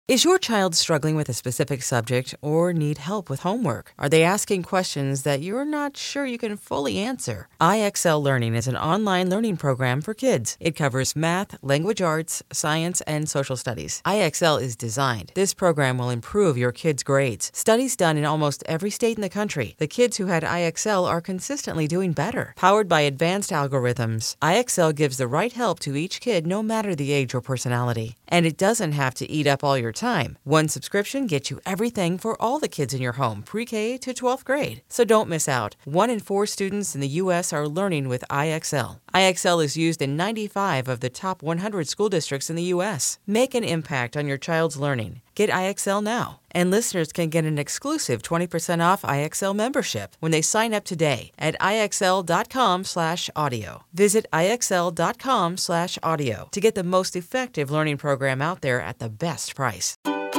Is your child struggling with a specific subject or need help with homework? Are they asking questions that you're not sure you can fully answer? IXL Learning is an online learning program for kids. It covers math, language arts, science, and social studies. IXL is designed. This program will improve your kids' grades. Studies done in almost every state in the country. The kids who had IXL are consistently doing better. Powered by advanced algorithms, IXL gives the right help to each kid no matter the age or personality. And it doesn't have to eat up all your time. One subscription gets you everything for all the kids in your home, pre-K to 12th grade. So don't miss out. 1 in 4 students in the U.S. are learning with IXL. IXL is used in 95 of the top 100 school districts in the U.S. Make an impact on your child's learning. Get IXL now. And listeners can get an exclusive 20% off IXL membership when they sign up today at IXL.com/audio. Visit IXL.com/audio to get the most effective learning program out there at the best price.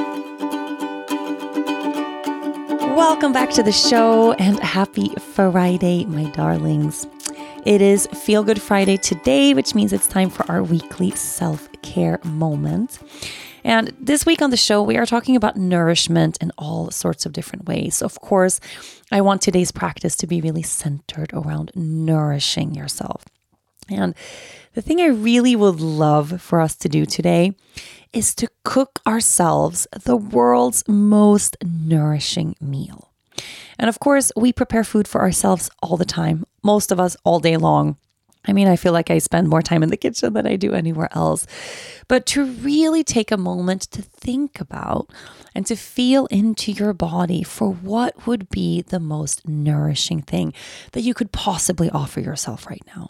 Welcome back to the show and happy Friday, my darlings. It is Feel Good Friday today, which means it's time for our weekly self-care moment. And this week on the show, we are talking about nourishment in all sorts of different ways. Of course, I want today's practice to be really centered around nourishing yourself. And the thing I really would love for us to do today is to cook ourselves the world's most nourishing meal. And of course, we prepare food for ourselves all the time, most of us all day long. I mean, I feel like I spend more time in the kitchen than I do anywhere else. But to really take a moment to think about and to feel into your body for what would be the most nourishing thing that you could possibly offer yourself right now.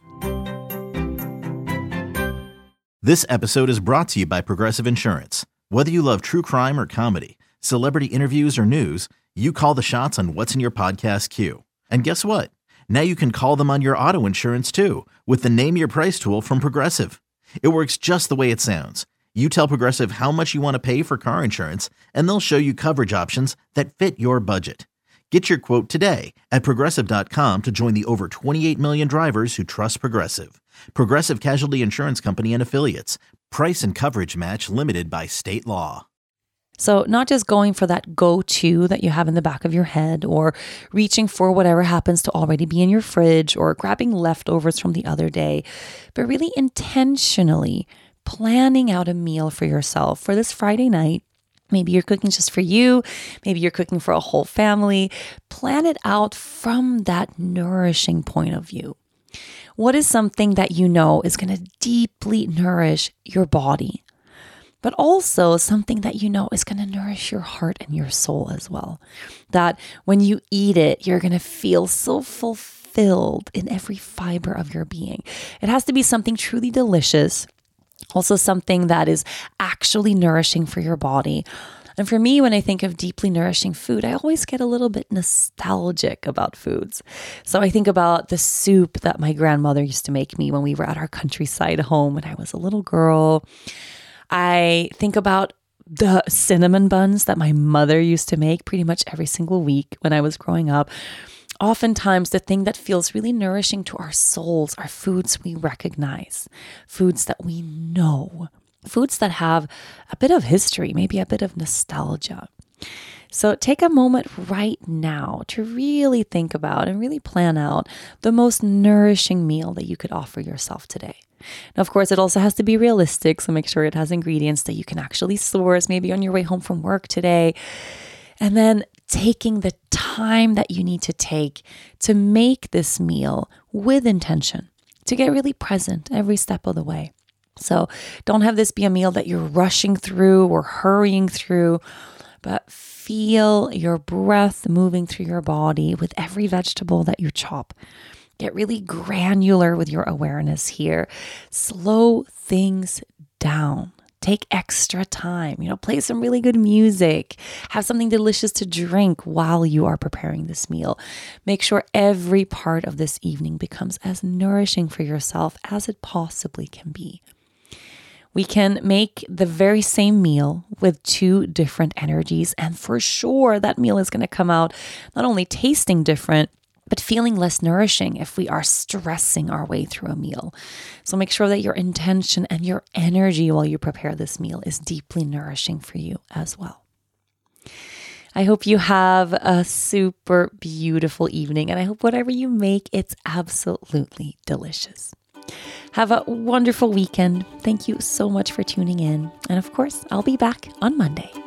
This episode is brought to you by Progressive Insurance. Whether you love true crime or comedy, celebrity interviews or news, you call the shots on what's in your podcast queue. And guess what? Now you can call them on your auto insurance too with the Name Your Price tool from Progressive. It works just the way it sounds. You tell Progressive how much you want to pay for car insurance, and they'll show you coverage options that fit your budget. Get your quote today at Progressive.com to join the over 28 million drivers who trust Progressive. Progressive Casualty Insurance Company and Affiliates. Price and coverage match limited by state law. So not just going for that go-to that you have in the back of your head or reaching for whatever happens to already be in your fridge or grabbing leftovers from the other day, but really intentionally planning out a meal for yourself for this Friday night. Maybe you're cooking just for you. Maybe you're cooking for a whole family. Plan it out from that nourishing point of view. What is something that you know is going to deeply nourish your body, but also something that you know is going to nourish your heart and your soul as well? That when you eat it, you're going to feel so fulfilled in every fiber of your being. It has to be something truly delicious. Also something that is actually nourishing for your body. And for me, when I think of deeply nourishing food, I always get a little bit nostalgic about foods. So I think about the soup that my grandmother used to make me when we were at our countryside home when I was a little girl. I think about the cinnamon buns that my mother used to make pretty much every single week when I was growing up. Oftentimes, the thing that feels really nourishing to our souls are foods we recognize, foods that we know, foods that have a bit of history, maybe a bit of nostalgia. So take a moment right now to really think about and really plan out the most nourishing meal that you could offer yourself today. Now, of course, it also has to be realistic, so make sure it has ingredients that you can actually source, maybe on your way home from work today. And then taking the time that you need to take to make this meal with intention, to get really present every step of the way. So don't have this be a meal that you're rushing through or hurrying through, but feel your breath moving through your body with every vegetable that you chop. Get really granular with your awareness here. Slow things down. Take extra time, play some really good music, have something delicious to drink while you are preparing this meal. Make sure every part of this evening becomes as nourishing for yourself as it possibly can be. We can make the very same meal with 2 different energies, and for sure that meal is going to come out not only tasting different, but feeling less nourishing if we are stressing our way through a meal. So make sure that your intention and your energy while you prepare this meal is deeply nourishing for you as well. I hope you have a super beautiful evening, and I hope whatever you make, it's absolutely delicious. Have a wonderful weekend. Thank you so much for tuning in. And of course, I'll be back on Monday.